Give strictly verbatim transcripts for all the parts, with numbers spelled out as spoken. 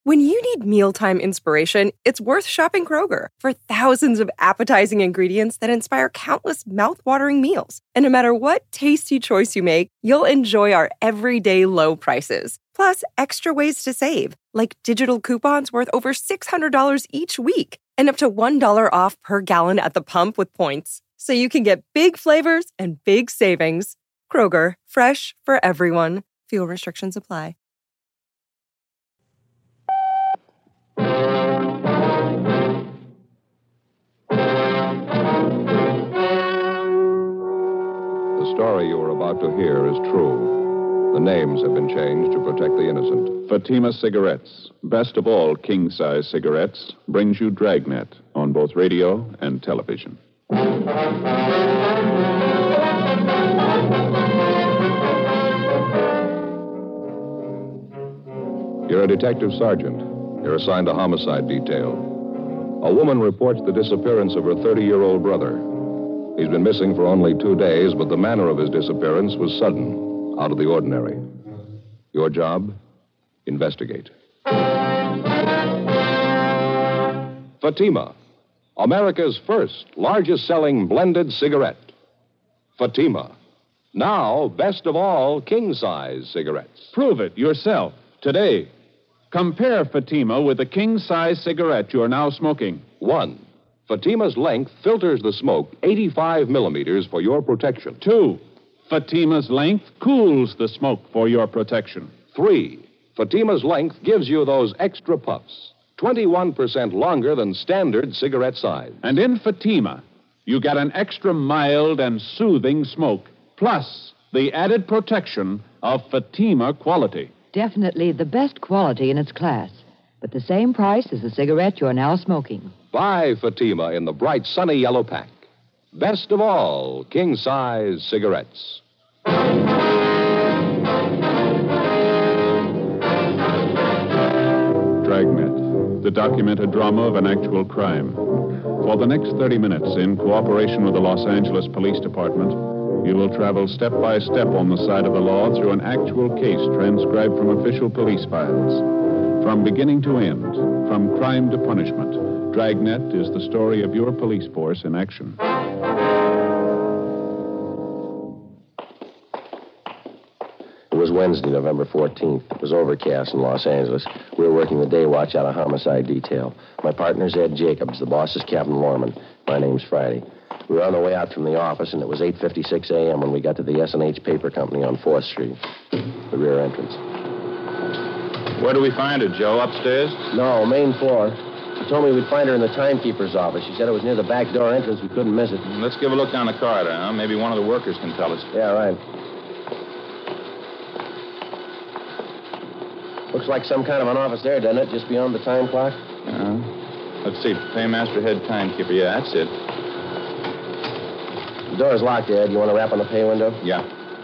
When you need mealtime inspiration, it's worth shopping Kroger for thousands of appetizing ingredients that inspire countless mouth-watering meals. And no matter what tasty choice you make, you'll enjoy our everyday low prices. Plus, extra ways to save, like digital coupons worth over six hundred dollars each week and up to one dollar off per gallon at the pump with points. So you can get big flavors and big savings. Kroger, fresh for everyone. Fuel restrictions apply. The story you are about to hear is true. The names have been changed to protect the innocent. Fatima Cigarettes, best of all king-size cigarettes, brings you Dragnet on both radio and television. You're a detective sergeant. You're assigned a homicide detail. A woman reports the disappearance of her thirty-year-old brother. He's been missing for only two days, but the manner of his disappearance was sudden, out of the ordinary. Your job? Investigate. Fatima, America's first, largest-selling blended cigarette. Fatima, now best of all king-size cigarettes. Prove it yourself today. Compare Fatima with the king-size cigarette you're now smoking. One, Fatima's length filters the smoke eighty-five millimeters for your protection. Two, Fatima's length cools the smoke for your protection. Three, Fatima's length gives you those extra puffs, twenty-one percent longer than standard cigarette size. And in Fatima, you get an extra mild and soothing smoke, plus the added protection of Fatima quality. Definitely the best quality in its class, but the same price as the cigarette you're now smoking. Buy Fatima in the bright sunny yellow pack. Best of all king-size cigarettes. Dragnet, the documented drama of an actual crime. For the next thirty minutes, in cooperation with the Los Angeles Police Department, you will travel step by step on the side of the law through an actual case transcribed from official police files. From beginning to end, from crime to punishment, Dragnet is the story of your police force in action. It was Wednesday, November fourteenth. It was overcast in Los Angeles. We were working the day watch out of homicide detail. My partner's Ed Jacobs. The boss is Captain Lorman. My name's Friday. We were on the way out from the office, and it was eight fifty-six a.m. when we got to the S and H Paper Company on fourth Street, the rear entrance. Where do we find her, Joe? Upstairs? No, main floor. She told me we'd find her in the timekeeper's office. She said it was near the back door entrance. We couldn't miss it. Let's give a look down the corridor, huh? Maybe one of the workers can tell us. Yeah, right. Looks like some kind of an office there, doesn't it? Just beyond the time clock? Uh, let's see. Paymaster, head timekeeper. Yeah, that's it. The door's locked, Ed. You want to rap on the pay window? Yeah.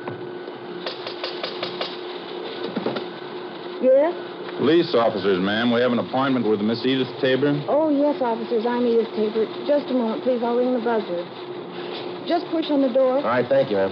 Yes? Police officers, ma'am. We have an appointment with Miss Edith Tabor. Oh, yes, officers. I'm Edith Tabor. Just a moment, please. I'll ring the buzzer. Just push on the door. All right, thank you, ma'am.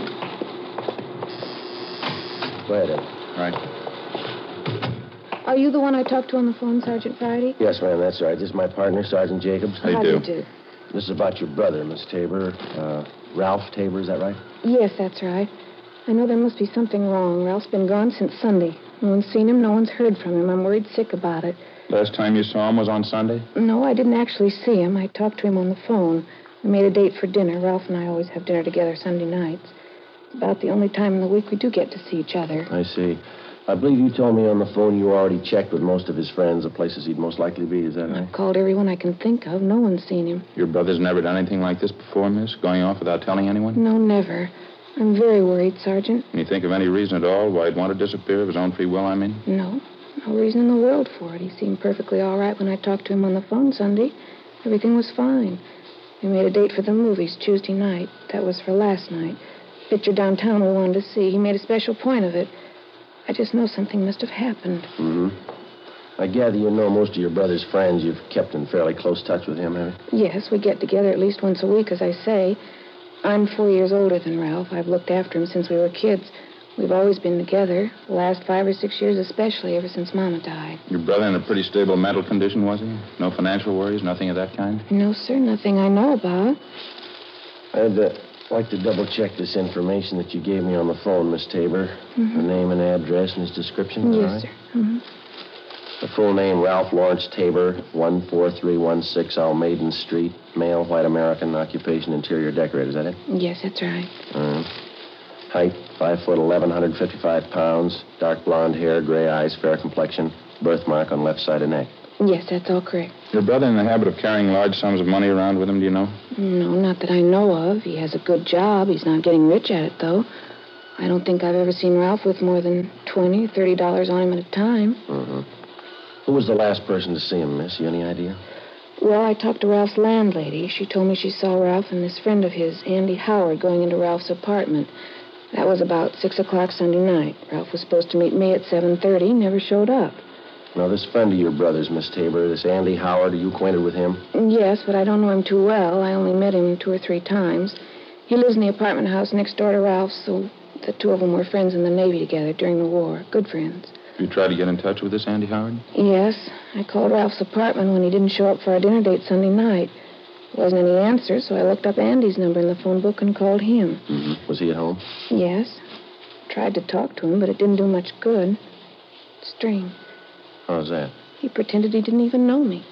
Go ahead, Ed. All right. Are you the one I talked to on the phone, Sergeant Friday? Yes, ma'am, that's right. This is my partner, Sergeant Jacobs. How do you do do? you do? This is about your brother, Miss Tabor. Uh, Ralph Tabor, is that right? Yes, that's right. I know there must be something wrong. Ralph's been gone since Sunday. No one's seen him. No one's heard from him. I'm worried sick about it. Last time you saw him was on Sunday? No, I didn't actually see him. I talked to him on the phone. We made a date for dinner. Ralph and I always have dinner together Sunday nights. It's about the only time in the week we do get to see each other. I see. I believe you told me on the phone you already checked with most of his friends the places he'd most likely be. Is that right? I've called everyone I can think of. No one's seen him. Your brother's never done anything like this before, miss? Going off without telling anyone? No, never. I'm very worried, Sergeant. Can you think of any reason at all why he'd want to disappear of his own free will, I mean? No. No reason in the world for it. He seemed perfectly all right when I talked to him on the phone Sunday. Everything was fine. We made a date for the movies Tuesday night. That was for last night. Picture downtown we wanted to see. He made a special point of it. I just know something must have happened. Mm-hmm. I gather you know most of your brother's friends. You've kept in fairly close touch with him, have you? Yes, we get together at least once a week, as I say. I'm four years older than Ralph. I've looked after him since we were kids. We've always been together, the last five or six years especially, ever since Mama died. Your brother in a pretty stable mental condition, was he? No financial worries, nothing of that kind? No, sir, nothing I know about. I'd uh, like to double-check this information that you gave me on the phone, Miss Tabor. Mm-hmm. The name and address and his description, Yes, all right? sir. Mm-hmm. The full name, Ralph Lawrence Tabor, one four three one six Almaden Street, male, white American, occupation, interior decorator. Is that it? Yes, that's right. Uh, height, five foot eleven, one hundred fifty-five pounds, dark blonde hair, gray eyes, fair complexion, birthmark on left side of neck. Yes, that's all correct. Your brother in the habit of carrying large sums of money around with him, do you know? No, not that I know of. He has a good job. He's not getting rich at it, though. I don't think I've ever seen Ralph with more than twenty, thirty dollars on him at a time. Uh-huh. Who was the last person to see him, miss? You any idea? Well, I talked to Ralph's landlady. She told me she saw Ralph and this friend of his, Andy Howard, going into Ralph's apartment. That was about six o'clock Sunday night. Ralph was supposed to meet me at seven thirty, never showed up. Now, this friend of your brother's, Miss Tabor, this Andy Howard, are you acquainted with him? Yes, but I don't know him too well. I only met him two or three times. He lives in the apartment house next door to Ralph's, so the two of them were friends in the Navy together during the war. Good friends. You tried to get in touch with this Andy Howard? Yes. I called Ralph's apartment when he didn't show up for our dinner date Sunday night. There wasn't any answer, so I looked up Andy's number in the phone book and called him. Mm-hmm. Was he at home? Yes. Tried to talk to him, but it didn't do much good. Strange. How's that? He pretended he didn't even know me.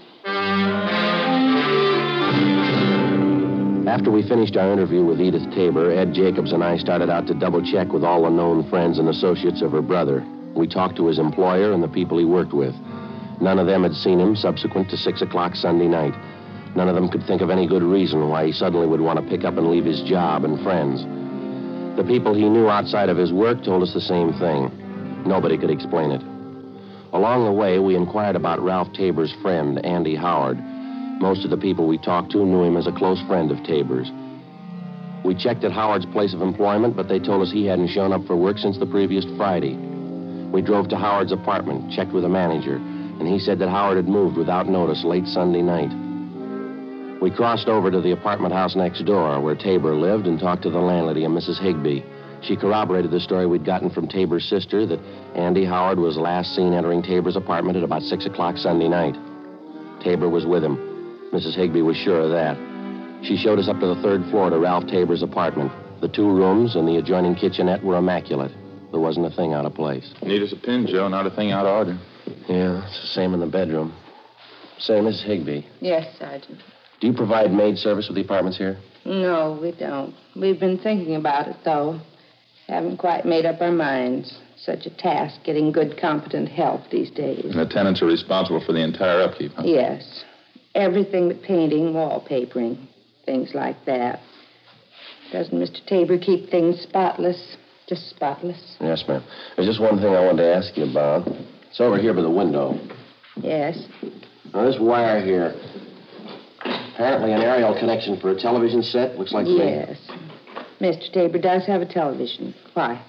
After we finished our interview with Edith Tabor, Ed Jacobs and I started out to double-check with all the known friends and associates of her brother. We talked to his employer and the people he worked with. None of them had seen him subsequent to six o'clock Sunday night. None of them could think of any good reason why he suddenly would want to pick up and leave his job and friends. The people he knew outside of his work told us the same thing. Nobody could explain it. Along the way, we inquired about Ralph Tabor's friend, Andy Howard. Most of the people we talked to knew him as a close friend of Tabor's. We checked at Howard's place of employment, but they told us he hadn't shown up for work since the previous Friday. We drove to Howard's apartment, checked with the manager, and he said that Howard had moved without notice late Sunday night. We crossed over to the apartment house next door, where Tabor lived, and talked to the landlady, a Missus Higbee. She corroborated the story we'd gotten from Tabor's sister that Andy Howard was last seen entering Tabor's apartment at about six o'clock Sunday night. Tabor was with him. Missus Higbee was sure of that. She showed us up to the third floor to Ralph Tabor's apartment. The two rooms and the adjoining kitchenette were immaculate. There wasn't a thing out of place. Neat as a pin, Joe. Not a thing out of order. Yeah, it's the same in the bedroom. Say, Missus Higbee, Yes, Sergeant. do you provide maid service with the apartments here? No, we don't. We've been thinking about it, though. Haven't quite made up our minds. Such a task, getting good, competent help these days. And the tenants are responsible for the entire upkeep, huh? Yes. Everything but painting, wallpapering, things like that. Doesn't Mister Tabor keep things spotless? Just spotless? Yes, ma'am. There's just one thing I wanted to ask you about. It's over here by the window. Yes. Now, this wire here, apparently an aerial connection for a television set. Looks like... Yes. Mister Tabor does have a television. Why?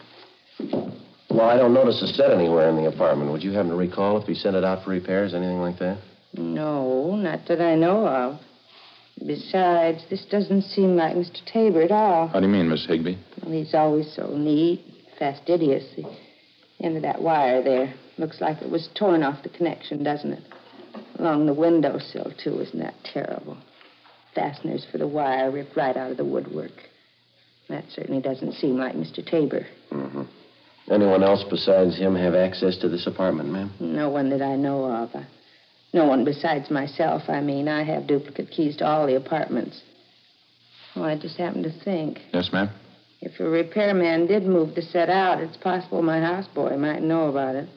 Well, I don't notice a set anywhere in the apartment. Would you happen to recall if he sent it out for repairs, anything like that? No, not that I know of. Besides, this doesn't seem like Mister Tabor at all. How do you mean, Miss Higbee? Well, he's always so neat, fastidious. The end of that wire there looks like it was torn off the connection, doesn't it? Along the windowsill, too. Isn't that terrible? Fasteners for the wire ripped right out of the woodwork. That certainly doesn't seem like Mister Tabor. Mm-hmm. Anyone else besides him have access to this apartment, ma'am? No one that I know of. I, no one besides myself, I mean. I have duplicate keys to all the apartments. Oh, I just happened to think. Yes, ma'am? If a repairman did move the set out, it's possible my houseboy might know about it.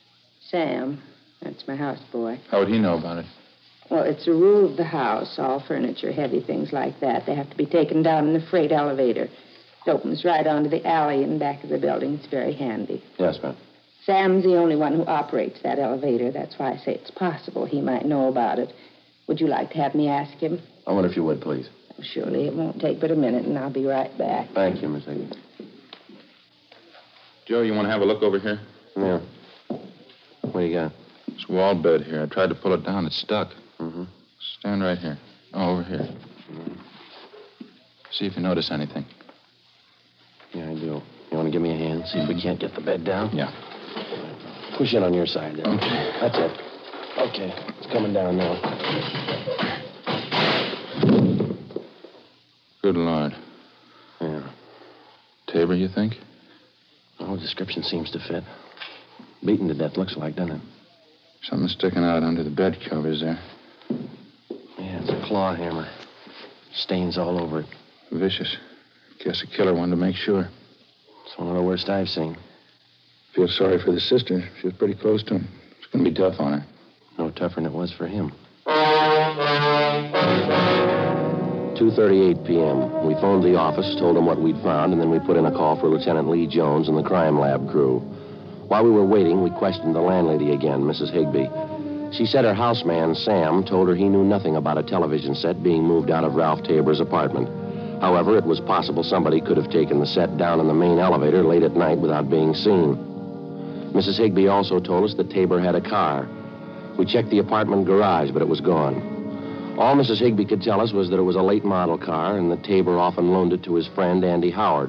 Sam, that's my houseboy. How would he know about it? Well, it's a rule of the house. All furniture, heavy things like that, they have to be taken down in the freight elevator. It opens right onto the alley in back of the building. It's very handy. Yes, ma'am. Sam's the only one who operates that elevator. That's why I say it's possible he might know about it. Would you like to have me ask him? I wonder if you would, please. Oh, surely. It won't take but a minute, and I'll be right back. Thank you, Miss Higgins. Joe, you want to have a look over here? Yeah. What do you got? This wall bed here. I tried to pull it down. It's stuck. Mm-hmm. Stand right here. Oh, over here. Mm-hmm. See if you notice anything. Yeah, I do. You want to to give me a hand? See if we can't get the bed down? Yeah. Push in on your side there. Okay. That's it. Okay. It's coming down now. Good Lord. Yeah. Tabor, you think? Oh, description seems to fit. Beaten to death, looks like, doesn't it? Something sticking out under the bed covers there. Yeah, it's a claw hammer. Stains all over it. Vicious. Guess a killer wanted to make sure. It's one of the worst I've seen. Feel sorry for the sister. She was pretty close to him. It's going to be tough on her. No tougher than it was for him. two thirty-eight p.m. We phoned the office, told them what we'd found, and then we put in a call for Lieutenant Lee Jones and the crime lab crew. While we were waiting, we questioned the landlady again, Missus Higbee. She said her houseman, Sam, told her he knew nothing about a television set being moved out of Ralph Tabor's apartment. However, it was possible somebody could have taken the set down in the main elevator late at night without being seen. Missus Higbee also told us that Tabor had a car. We checked the apartment garage, but it was gone. All Missus Higbee could tell us was that it was a late model car and that Tabor often loaned it to his friend, Andy Howard.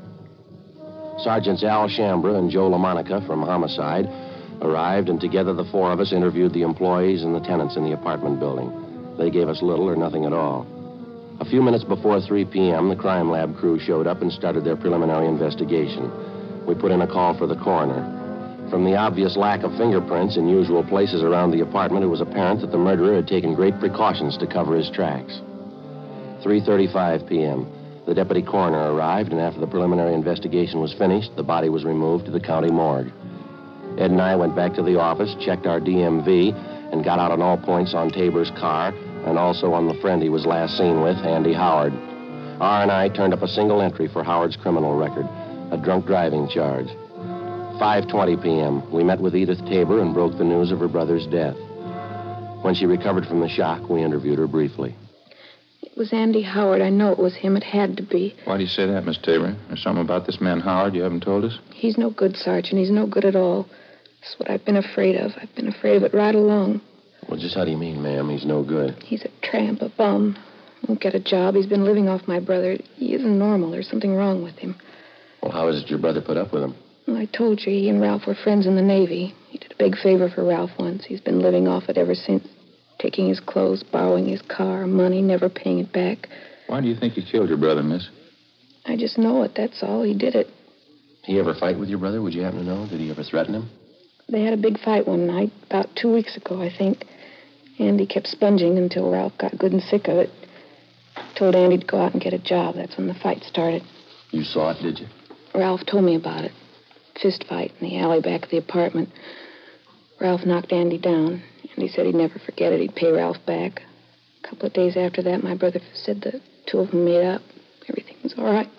Sergeants Al Shambra and Joe LaMonica from Homicide arrived, and together the four of us interviewed the employees and the tenants in the apartment building. They gave us little or nothing at all. A few minutes before three p.m., the crime lab crew showed up and started their preliminary investigation. We put in a call for the coroner. From the obvious lack of fingerprints in usual places around the apartment, it was apparent that the murderer had taken great precautions to cover his tracks. three thirty-five p.m., the deputy coroner arrived, and after the preliminary investigation was finished, the body was removed to the county morgue. Ed and I went back to the office, checked our D M V, and got out on all points on Tabor's car and also on the friend he was last seen with, Andy Howard. R and I turned up a single entry for Howard's criminal record, a drunk driving charge. five twenty p.m., we met with Edith Tabor and broke the news of her brother's death. When she recovered from the shock, we interviewed her briefly. It was Andy Howard. I know it was him. It had to be. Why do you say that, Miss Tabor? There's something about this man Howard you haven't told us? He's no good, Sergeant. He's no good at all. That's what I've been afraid of. I've been afraid of it right along. Well, just how do you mean, ma'am? He's no good. He's a tramp, a bum. Won't get a job. He's been living off my brother. He isn't normal. There's something wrong with him. Well, how is it your brother put up with him? Well, I told you, he and Ralph were friends in the Navy. He did a big favor for Ralph once. He's been living off it ever since. Taking his clothes, borrowing his car, money, never paying it back. Why do you think you killed your brother, miss? I just know it, that's all. He did it. He ever fight with your brother? Would you happen to know? Did he ever threaten him? They had a big fight one night, about two weeks ago, I think. Andy kept sponging until Ralph got good and sick of it. Told Andy to go out and get a job. That's when the fight started. You saw it, did you? Ralph told me about it. Fist fight in the alley back of the apartment. Ralph knocked Andy down. Andy said he'd never forget it. He'd pay Ralph back. A couple of days after that, my brother said the two of them made up. Everything was all right.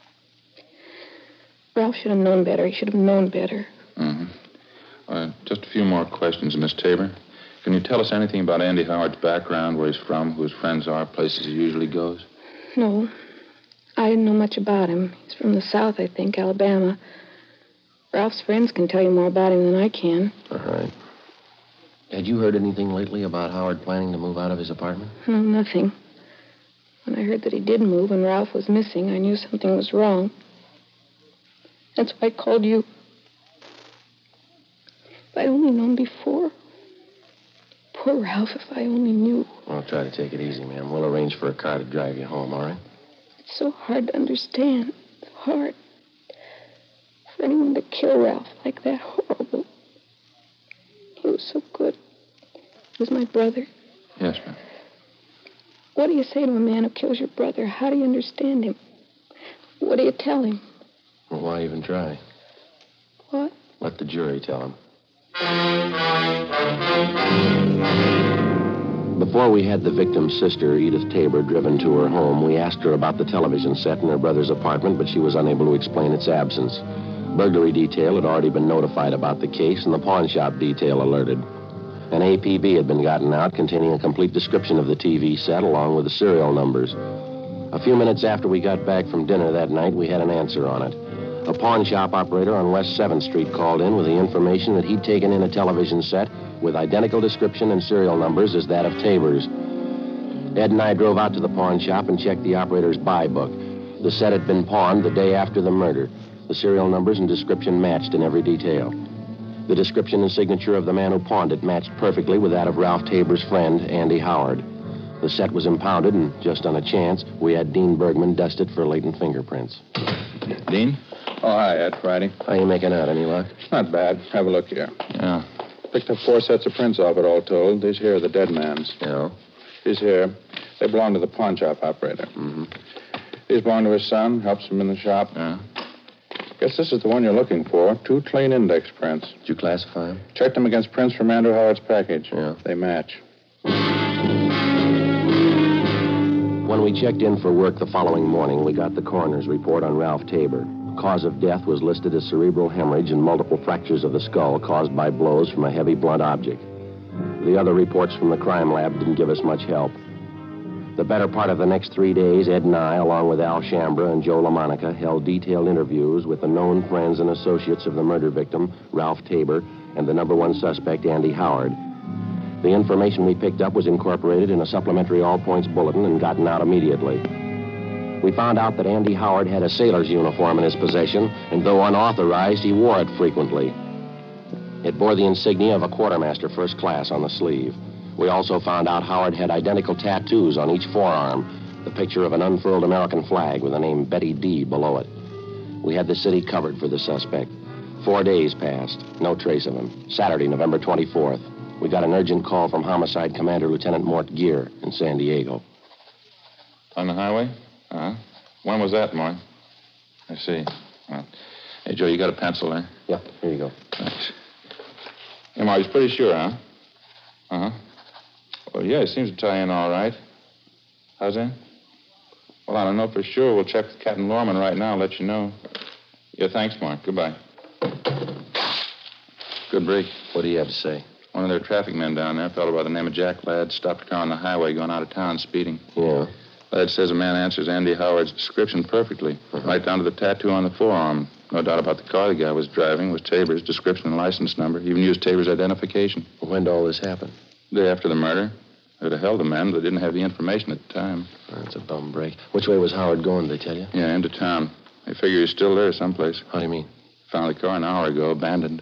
Ralph should have known better. He should have known better. Mm-hmm. Uh, just a few more questions, Miss Tabor. Can you tell us anything about Andy Howard's background, where he's from, who his friends are, places he usually goes? No. I didn't know much about him. He's from the South, I think, Alabama. Ralph's friends can tell you more about him than I can. All right. Had you heard anything lately about Howard planning to move out of his apartment? No, nothing. When I heard that he did move and Ralph was missing, I knew something was wrong. That's why I called you. If I'd only known before. Poor Ralph, if I only knew. Well, try to take it easy, ma'am. We'll arrange for a car to drive you home, all right? It's so hard to understand. So hard. For anyone to kill Ralph like that, horrible. He was so good. He was my brother. Yes, ma'am. What do you say to a man who kills your brother? How do you understand him? What do you tell him? Well, why even try? What? Let the jury tell him. Before we had the victim's sister, Edith Tabor, driven to her home, we asked her about the television set in her brother's apartment, but she was unable to explain its absence. Burglary detail had already been notified about the case, and the pawn shop detail alerted. An A P B had been gotten out containing a complete description of the T V set along with the serial numbers. A few minutes after we got back from dinner that night, we had an answer on it. A pawn shop operator on West seventh Street called in with the information that he'd taken in a television set with identical description and serial numbers as that of Tabor's. Ed and I drove out to the pawn shop and checked the operator's buy book. The set had been pawned the day after the murder. The serial numbers and description matched in every detail. The description and signature of the man who pawned it matched perfectly with that of Ralph Tabor's friend, Andy Howard. The set was impounded, and just on a chance, we had Dean Bergman dusted for latent fingerprints. Dean? Oh, hi, Ed. Friday. How you making out? Any luck? Not bad. Have a look here. Yeah. Picked up four sets of prints off it, all told. These here are the dead man's. Yeah. These here, they belong to the pawn shop operator. Mm-hmm. These belong to his son, helps him in the shop. Yeah. Guess this is the one you're looking for. Two clean index prints. Did you classify them? Checked them against prints from Andrew Howard's package. Yeah. They match. When we checked in for work the following morning, we got the coroner's report on Ralph Tabor. Cause of death was listed as cerebral hemorrhage and multiple fractures of the skull caused by blows from a heavy blunt object. The other reports from the crime lab didn't give us much help. The better part of the next three days, Ed and I, along with Al Shambra and Joe LaMonica, held detailed interviews with the known friends and associates of the murder victim, Ralph Tabor, and the number one suspect, Andy Howard. The information we picked up was incorporated in a supplementary all-points bulletin and gotten out immediately. We found out that Andy Howard had a sailor's uniform in his possession, and though unauthorized, he wore it frequently. It bore the insignia of a quartermaster first class on the sleeve. We also found out Howard had identical tattoos on each forearm, the picture of an unfurled American flag with the name Betty D below it. We had the city covered for the suspect. Four days passed, no trace of him. Saturday, November twenty-fourth, we got an urgent call from Homicide Commander Lieutenant Mort Gear in San Diego. On the highway? Uh-huh. When was that, Mort? I see. Well, hey, Joe, you got a pencil there? Yeah, here you go. Thanks. Hey, Mort, he's pretty sure, huh? Uh-huh. Well, yeah, it seems to tie in all right. How's that? Well, I don't know for sure. We'll check with Captain Lorman right now and let you know. Yeah, thanks, Mark. Goodbye. Good break. What do you have to say? One of their traffic men down there, a fellow by the name of Jack Ladd, stopped a car on the highway going out of town speeding. Yeah. Ladd says a man answers Andy Howard's description perfectly, uh-huh. right down to the tattoo on the forearm. No doubt about the car the guy was driving was Tabor's description and license number. He even used Tabor's identification. When did all this happen? The day after the murder. They'd have held the man, but they didn't have the information at the time. That's a bum break. Which way was Howard going, did they tell you? Yeah, into town. They figure he's still there someplace. How do you mean? Found the car an hour ago, abandoned.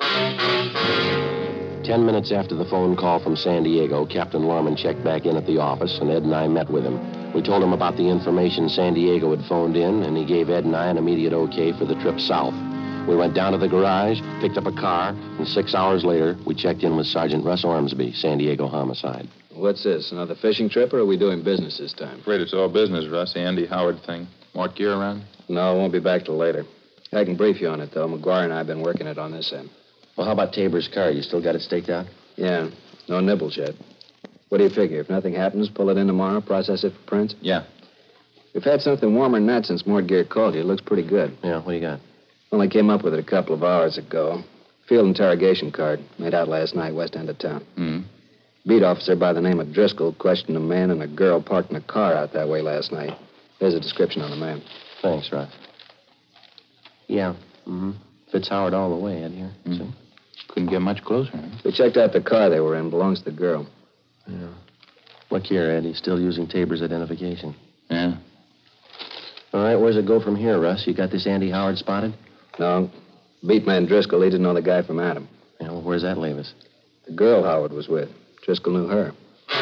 Ten minutes after the phone call from San Diego, Captain Lorman checked back in at the office, and Ed and I met with him. We told him about the information San Diego had phoned in, and he gave Ed and I an immediate okay for the trip south. We went down to the garage, picked up a car, and six hours later, we checked in with Sergeant Russ Ormsby, San Diego Homicide. What's this, another fishing trip, or are we doing business this time? Afraid it's all business, Russ. The Andy Howard thing. Mort Gear around? No, I won't be back till later. I can brief you on it, though. McGuire and I have been working it on this end. Well, how about Tabor's car? You still got it staked out? Yeah, no nibbles yet. What do you figure? If nothing happens, pull it in tomorrow, process it for prints? Yeah. We've had something warmer than that since Mort Gear called you. It looks pretty good. Yeah, what do you got? Only came up with it a couple of hours ago. Field interrogation card, made out last night, west end of town. Mm-hmm. Beat officer by the name of Driscoll questioned a man and a girl parked in a car out that way last night. There's a description on the man. Thanks, Russ. Yeah, mm-hmm. Fits Howard all the way, Ed, here. Mm-hmm. See? Couldn't get much closer. Huh? We checked out the car they were in. Belongs to the girl. Yeah. Look here, Ed. He's still using Tabor's identification. Yeah. All right, where's it go from here, Russ? You got this Andy Howard spotted? No. Beat man Driscoll, he didn't know the guy from Adam. Yeah, well, where's that leave us? The girl Howard was with. Driscoll knew her.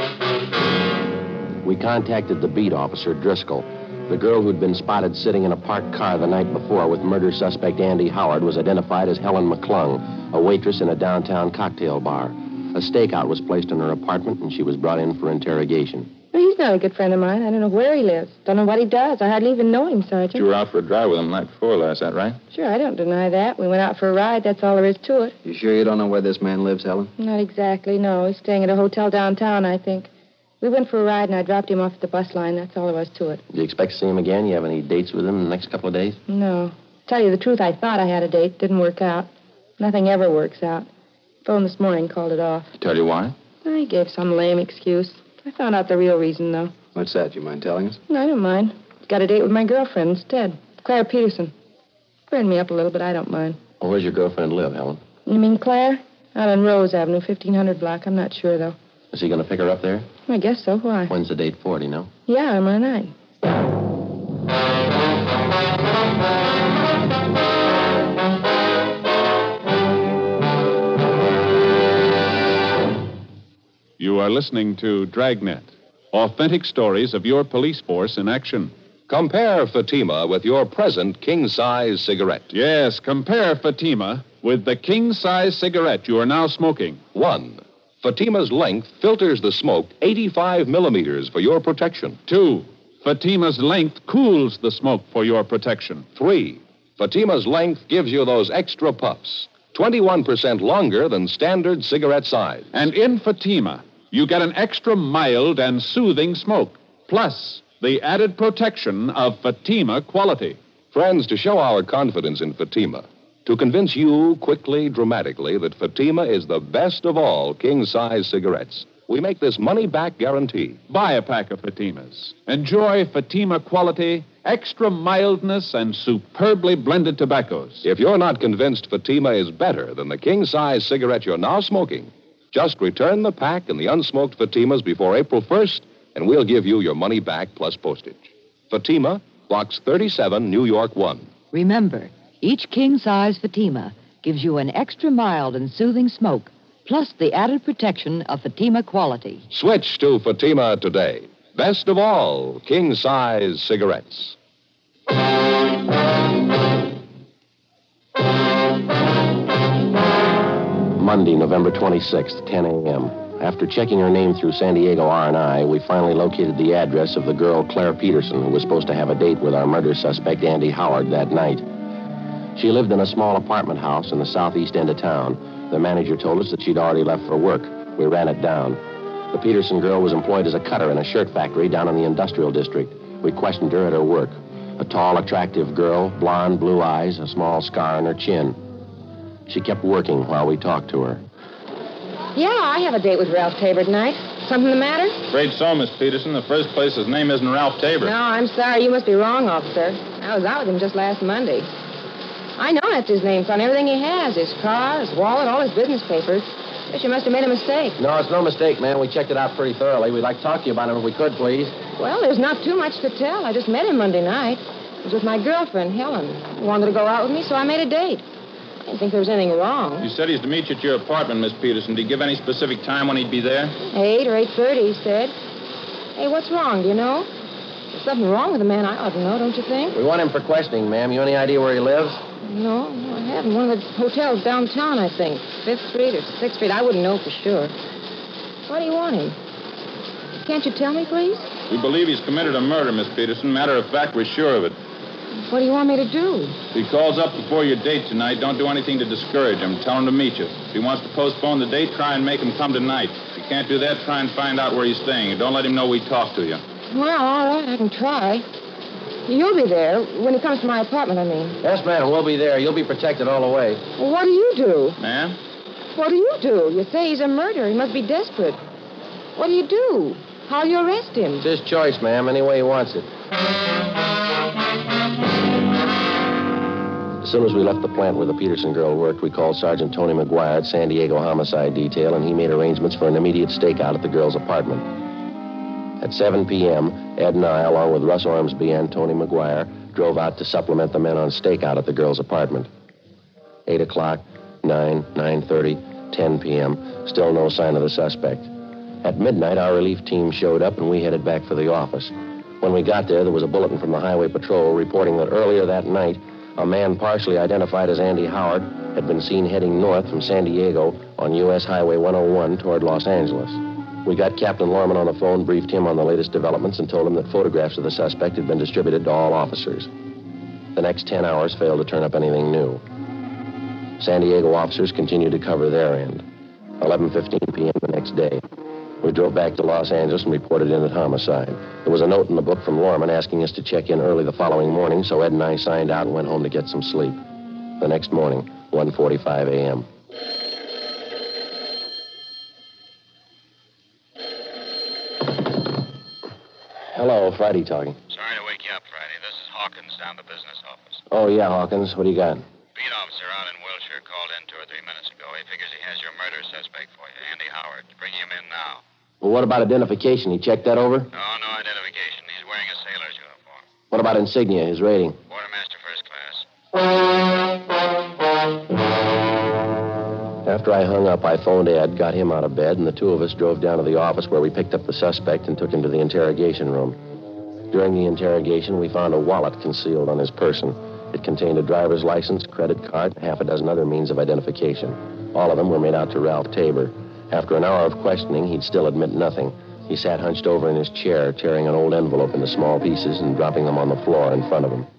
We contacted the beat officer, Driscoll. The girl who'd been spotted sitting in a parked car the night before with murder suspect Andy Howard was identified as Helen McClung, a waitress in a downtown cocktail bar. A stakeout was placed in her apartment, and she was brought in for interrogation. Well, he's not a good friend of mine. I don't know where he lives. Don't know what he does. I hardly even know him, Sergeant. You were out for a drive with him the night before last, that right? Sure, I don't deny that. We went out for a ride. That's all there is to it. You sure you don't know where this man lives, Helen? Not exactly, no. He's staying at a hotel downtown, I think. We went for a ride, and I dropped him off at the bus line. That's all there was to it. Do you expect to see him again? You have any dates with him in the next couple of days? No. Tell you the truth, I thought I had a date. Didn't work out. Nothing ever works out. Phone this morning, called it off. Tell you why? I gave some lame excuse. I found out the real reason, though. What's that? You mind telling us? No, I don't mind. Got a date with my girlfriend instead. Claire Peterson. Burned me up a little, but I don't mind. Well, where's your girlfriend live, Helen? You mean Claire? Out on Rose Avenue, fifteen hundred block. I'm not sure, though. Is he going to pick her up there? I guess so. Why? When's the date for, do you know? Yeah, tomorrow night. You are listening to Dragnet, authentic stories of your police force in action. Compare Fatima with your present king-size cigarette. Yes, compare Fatima with the king-size cigarette you are now smoking. One, Fatima's length filters the smoke eighty-five millimeters for your protection. Two, Fatima's length cools the smoke for your protection. Three, Fatima's length gives you those extra puffs, twenty-one percent longer than standard cigarette size. And in Fatima, you get an extra mild and soothing smoke, plus the added protection of Fatima quality. Friends, to show our confidence in Fatima, to convince you quickly, dramatically, that Fatima is the best of all king-size cigarettes, we make this money-back guarantee. Buy a pack of Fatimas. Enjoy Fatima quality, extra mildness, and superbly blended tobaccos. If you're not convinced Fatima is better than the king-size cigarette you're now smoking, just return the pack and the unsmoked Fatimas before April first, and we'll give you your money back plus postage. Fatima, Box thirty-seven, New York one. Remember, each king-size Fatima gives you an extra mild and soothing smoke, plus the added protection of Fatima quality. Switch to Fatima today. Best of all, king-size cigarettes. Monday, November twenty-sixth, ten a.m. After checking her name through San Diego R and I, we finally located the address of the girl Claire Peterson, who was supposed to have a date with our murder suspect, Andy Howard, that night. She lived in a small apartment house in the southeast end of town. The manager told us that she'd already left for work. We ran it down. The Peterson girl was employed as a cutter in a shirt factory down in the industrial district. We questioned her at her work. A tall, attractive girl, blonde, blue eyes, a small scar on her chin. She kept working while we talked to her. Yeah, I have a date with Ralph Tabor tonight. Something the matter? Afraid so, Miss Peterson. In the first place, his name isn't Ralph Tabor. No, I'm sorry. You must be wrong, officer. I was out with him just last Monday. I know that's his name. It's on everything he has. His car, his wallet, all his business papers. Guess you must have made a mistake. No, it's no mistake, ma'am. We checked it out pretty thoroughly. We'd like to talk to you about him if we could, please. Well, there's not too much to tell. I just met him Monday night. I was with my girlfriend, Helen. He wanted to go out with me, so I made a date. I didn't think there was anything wrong. You said he's to meet you at your apartment, Miss Peterson. Did he give any specific time when he'd be there? Eight or eight thirty, he said. Hey, what's wrong? Do you know? There's something wrong with the man. I ought to know, don't you think? We want him for questioning, ma'am. You any idea where he lives? No, no, I haven't. One of the hotels downtown, I think. Fifth Street or Sixth Street. I wouldn't know for sure. Why do you want him? Can't you tell me, please? We believe he's committed a murder, Miss Peterson. Matter of fact, we're sure of it. What do you want me to do? If he calls up before your date tonight, don't do anything to discourage him. Tell him to meet you. If he wants to postpone the date, try and make him come tonight. If you can't do that, try and find out where he's staying. And don't let him know we talked to you. Well, all right, I can try. You'll be there when he comes to my apartment, I mean. Yes, ma'am, we'll be there. You'll be protected all the way. Well, what do you do? Ma'am? What do you do? You say he's a murderer. He must be desperate. What do you do? How'll you arrest him? It's his choice, ma'am, any way he wants it. As soon as we left the plant where the Peterson girl worked, we called Sergeant Tony McGuire at San Diego Homicide Detail, and he made arrangements for an immediate stakeout at the girl's apartment. At seven p.m., Ed and I, along with Russ Ormsby and Tony McGuire, drove out to supplement the men on stakeout at the girl's apartment. Eight o'clock, nine, nine thirty, ten p.m., still no sign of the suspect. At midnight, our relief team showed up, and we headed back for the office. When we got there, there was a bulletin from the Highway Patrol reporting that earlier that night, a man partially identified as Andy Howard had been seen heading north from San Diego on U S Highway one oh one toward Los Angeles. We got Captain Lorman on the phone, briefed him on the latest developments, and told him that photographs of the suspect had been distributed to all officers. The next ten hours failed to turn up anything new. San Diego officers continued to cover their end. eleven fifteen p.m. the next day, we drove back to Los Angeles and reported in at homicide. There was a note in the book from Lorman asking us to check in early the following morning, so Ed and I signed out and went home to get some sleep. The next morning, one forty-five a.m. Hello, Friday talking. Sorry to wake you up, Friday. This is Hawkins down the business office. Oh, yeah, Hawkins. What do you got? Beat officer out in Wilshire called in two or three minutes ago. He figures he has your murder suspect for you, Andy Howard. Bringing him in now. Well, what about identification? He checked that over? No, no identification. He's wearing a sailor's uniform. What about insignia, his rating? Quartermaster first class. After After I hung up, I phoned Ed, got him out of bed, and the two of us drove down to the office where we picked up the suspect and took him to the interrogation room. During the interrogation, we found a wallet concealed on his person. It contained a driver's license, credit card, and half a dozen other means of identification. All of them were made out to Ralph Tabor. After an hour of questioning, he'd still admit nothing. He sat hunched over in his chair, tearing an old envelope into small pieces and dropping them on the floor in front of him.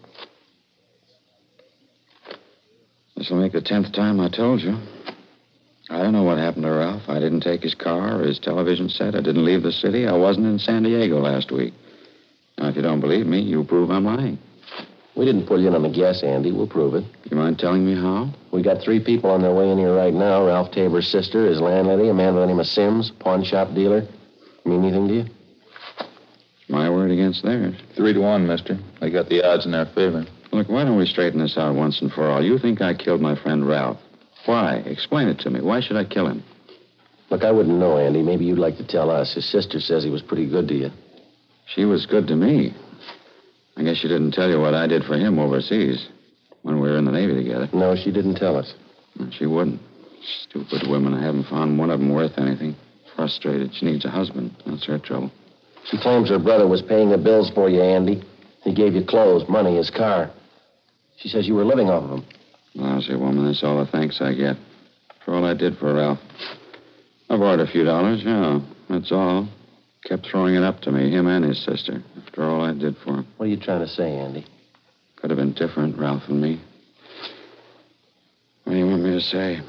This'll make the tenth time I told you. I don't know what happened to Ralph. I didn't take his car or his television set. I didn't leave the city. I wasn't in San Diego last week. Now, if you don't believe me, you prove I'm lying. We didn't pull you in on the guess, Andy. We'll prove it. You mind telling me how? We got three people on their way in here right now. Ralph Tabor's sister, his landlady, a man by the name of Sims, pawn shop dealer. Mean anything to you? My word against theirs. Three to one, mister. They got the odds in their favor. Look, why don't we straighten this out once and for all? You think I killed my friend Ralph. Why? Explain it to me. Why should I kill him? Look, I wouldn't know, Andy. Maybe you'd like to tell us. His sister says he was pretty good to you. She was good to me. I guess she didn't tell you what I did for him overseas when we were in the Navy together. No, she didn't tell us. She wouldn't. Stupid women. I haven't found one of them worth anything. Frustrated. She needs a husband. That's her trouble. She claims her brother was paying the bills for you, Andy. He gave you clothes, money, his car. She says you were living off of him. Lousy woman. That's all the thanks I get for all I did for Ralph. I borrowed a few dollars, yeah. That's all. Kept throwing it up to me, him and his sister, after all I did for him. What are you trying to say, Andy? Could have been different, Ralph and me. What do you want me to say?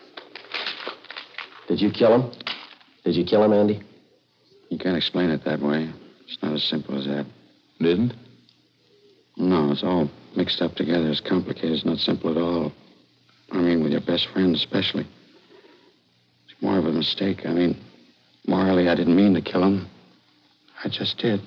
Did you kill him? Did you kill him, Andy? You can't explain it that way. It's not as simple as that. Didn't? No, it's all mixed up together. It's complicated. It's not simple at all. I mean, with your best friend especially. It's more of a mistake. I mean, morally, I didn't mean to kill him. I just did.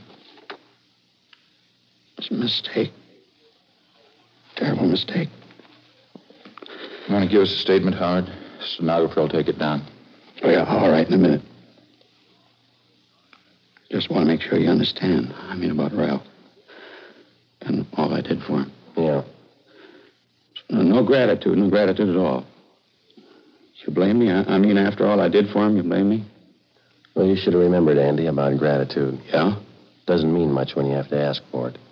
It's a mistake. Terrible mistake. You want to give us a statement, Howard? The stenographer will take it down. Oh, yeah, all right, in a minute. Just want to make sure you understand. I mean, about Ralph. And all I did for him. Yeah. No, no gratitude, no gratitude at all. You blame me? I, I mean, after all I did for him, you blame me? Well, you should have remembered, Andy, about gratitude. Yeah? Doesn't mean much when you have to ask for it.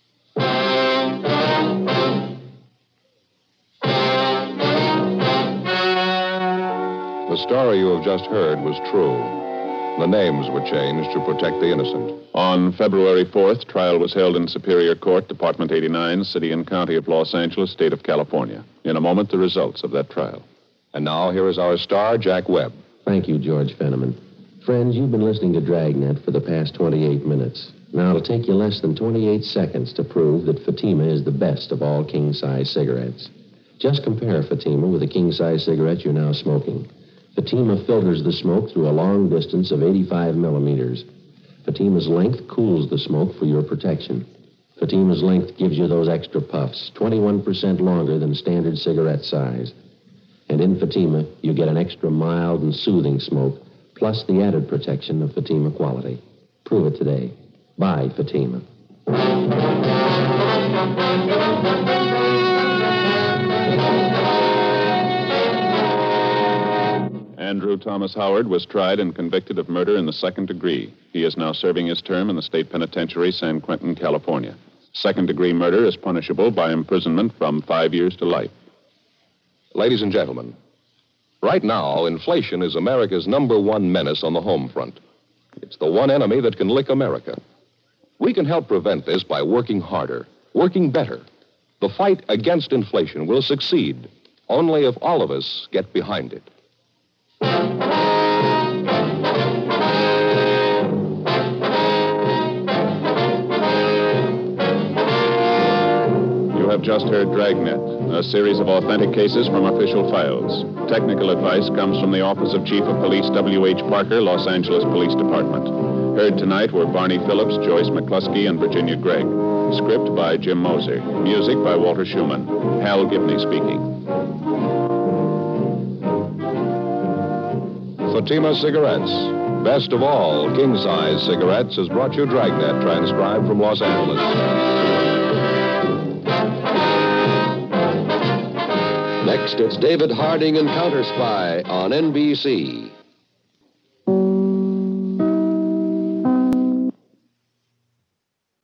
The story you have just heard was true. The names were changed to protect the innocent. On February fourth, trial was held in Superior Court, Department eighty-nine, City and County of Los Angeles, State of California. In a moment, the results of that trial. And now, here is our star, Jack Webb. Thank you, George Fenneman. Friends, you've been listening to Dragnet for the past twenty-eight minutes. Now, it'll take you less than twenty-eight seconds to prove that Fatima is the best of all king-size cigarettes. Just compare Fatima with the king-size cigarette you're now smoking. Fatima filters the smoke through a long distance of eighty-five millimeters. Fatima's length cools the smoke for your protection. Fatima's length gives you those extra puffs, twenty-one percent longer than standard cigarette size. And in Fatima, you get an extra mild and soothing smoke, plus the added protection of Fatima quality. Prove it today. Buy Fatima. Andrew Thomas Howard was tried and convicted of murder in the second degree. He is now serving his term in the state penitentiary, San Quentin, California. Second-degree murder is punishable by imprisonment from five years to life. Ladies and gentlemen, right now, inflation is America's number one menace on the home front. It's the one enemy that can lick America. We can help prevent this by working harder, working better. The fight against inflation will succeed only if all of us get behind it. You have just heard Dragnet, a series of authentic cases from official files. Technical advice comes from the Office of Chief of Police W H Parker, Los Angeles Police Department. Heard tonight were Barney Phillips, Joyce McCluskey, and Virginia Gregg. Script by Jim Moser. Music by Walter Schumann. Hal Gibney speaking. Fatima Cigarettes, best of all king-size cigarettes, has brought you Dragnet, transcribed from Los Angeles. Next Next, it's David Harding and Counter Spy on N B C.